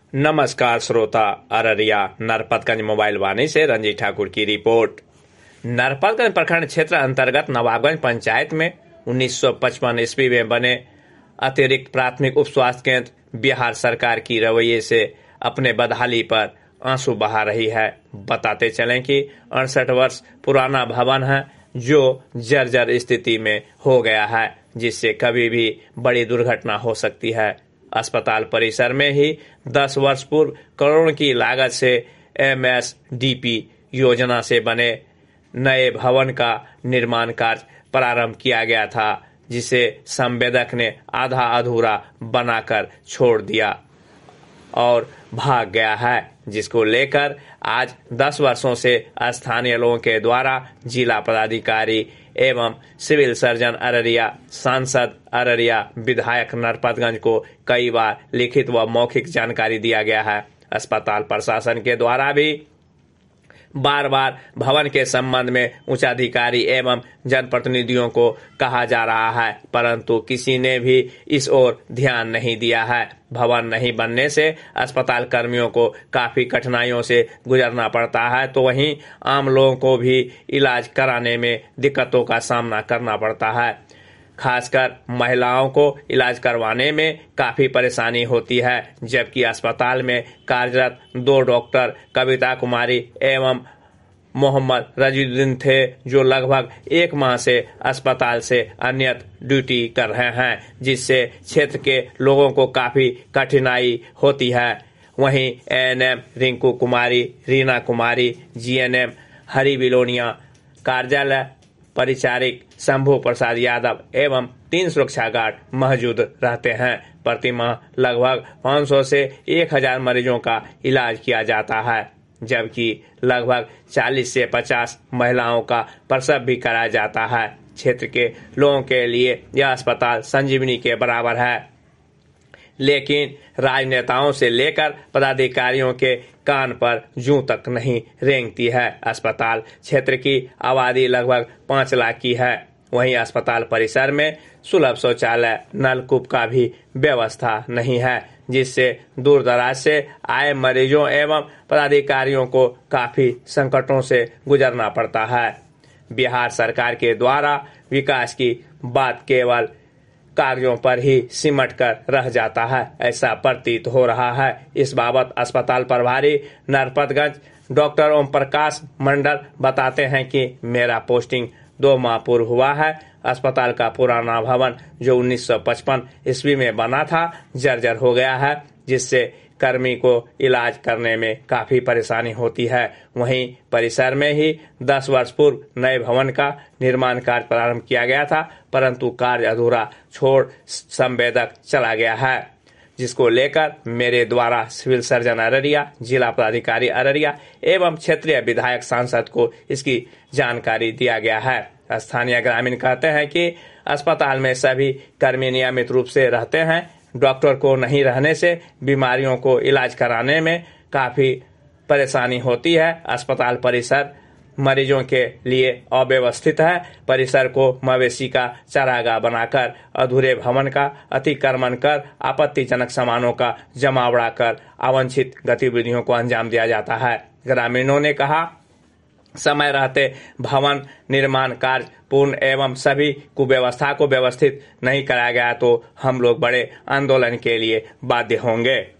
नमस्कार श्रोता, अररिया नरपतगंज मोबाइल वाणी से रंजीत ठाकुर की रिपोर्ट। नरपतगंज प्रखंड क्षेत्र अंतर्गत नवाबगंज पंचायत में 1955 ईस्वी में बने अतिरिक्त प्राथमिक उप स्वास्थ्य केंद्र बिहार सरकार की रवैये से अपने बदहाली पर आंसू बहा रही है। बताते चलें कि 68 वर्ष पुराना भवन है जो जर्जर स्थिति में हो गया है, जिससे कभी भी बड़ी दुर्घटना हो सकती है। अस्पताल परिसर में ही 10 वर्ष पूर्व करोड़ की लागत से MSDP योजना से बने नए भवन का निर्माण कार्य प्रारंभ किया गया था, जिसे संवेदक ने आधा अधूरा बनाकर छोड़ दिया और भाग गया है, जिसको लेकर आज 10 वर्षों से स्थानीय लोगों के द्वारा जिला पदाधिकारी एवं सिविल सर्जन अररिया, सांसद अररिया, विधायक नरपतगंज को कई बार लिखित व मौखिक जानकारी दिया गया है। अस्पताल प्रशासन के द्वारा भी बार बार भवन के संबंध में उच्चाधिकारी एवं जनप्रतिनिधियों को कहा जा रहा है, परंतु किसी ने भी इस ओर ध्यान नहीं दिया है। भवन नहीं बनने से अस्पताल कर्मियों को काफी कठिनाइयों से गुजरना पड़ता है, तो वहीं आम लोगों को भी इलाज कराने में दिक्कतों का सामना करना पड़ता है। खासकर महिलाओं को इलाज करवाने में काफी परेशानी होती है, जबकि अस्पताल में कार्यरत 2 डॉक्टर कविता कुमारी एवं मोहम्मद रजीउद्दीन थे, जो लगभग 1 माह से अस्पताल से अन्यत्र ड्यूटी कर रहे हैं, जिससे क्षेत्र के लोगों को काफी कठिनाई होती है। वहीं ANM रिंकू कुमारी, रीना कुमारी, GNM हरी बिलोनिया, कार्यालय परिचारिक शंभू प्रसाद यादव एवं 3 सुरक्षा गार्ड मौजूद रहते हैं। प्रतिमाह लगभग 500 से 1000 मरीजों का इलाज किया जाता है, जबकि लगभग 40 से 50 महिलाओं का प्रसव भी कराया जाता है। क्षेत्र के लोगों के लिए यह अस्पताल संजीवनी के बराबर है, लेकिन राजनेताओं से लेकर पदाधिकारियों के कान पर जूं तक नहीं रेंगती है। अस्पताल क्षेत्र की आबादी लगभग 5 लाख की है। वहीं अस्पताल परिसर में सुलभ शौचालय, नलकूप का भी व्यवस्था नहीं है, जिससे दूर दराज से आए मरीजों एवं पदाधिकारियों को काफी संकटों से गुजरना पड़ता है। बिहार सरकार के द्वारा विकास की बात केवल कागजों पर ही सिमट कर रह जाता है, ऐसा प्रतीत हो रहा है। इस बाबत अस्पताल प्रभारी नरपतगंज डॉक्टर ओम प्रकाश मंडल बताते हैं कि मेरा पोस्टिंग 2 माह पूर्व हुआ है। अस्पताल का पुराना भवन जो 1955 ईस्वी में बना था जर्जर हो गया है, जिससे कर्मी को इलाज करने में काफी परेशानी होती है। वहीं परिसर में ही 10 वर्ष पूर्व नए भवन का निर्माण कार्य प्रारंभ किया गया था, परंतु कार्य अधूरा छोड़ संवेदक चला गया है, जिसको लेकर मेरे द्वारा सिविल सर्जन अररिया, जिला पदाधिकारी अररिया एवं क्षेत्रीय विधायक सांसद को इसकी जानकारी दिया गया है। स्थानीय ग्रामीण कहते हैं कि अस्पताल में सभी कर्मी नियमित रूप से रहते हैं। डॉक्टर को नहीं रहने से बीमारियों को इलाज कराने में काफी परेशानी होती है। अस्पताल परिसर मरीजों के लिए अव्यवस्थित है। परिसर को मवेशी का चारागाह बनाकर अधूरे भवन का अतिक्रमण कर आपत्तिजनक सामानों का जमावड़ा कर अवांछित गतिविधियों को अंजाम दिया जाता है। ग्रामीणों ने कहा, समय रहते भवन निर्माण कार्य पूर्ण एवं सभी कुव्यवस्था को व्यवस्थित नहीं कराया गया तो हम लोग बड़े आंदोलन के लिए बाध्य होंगे।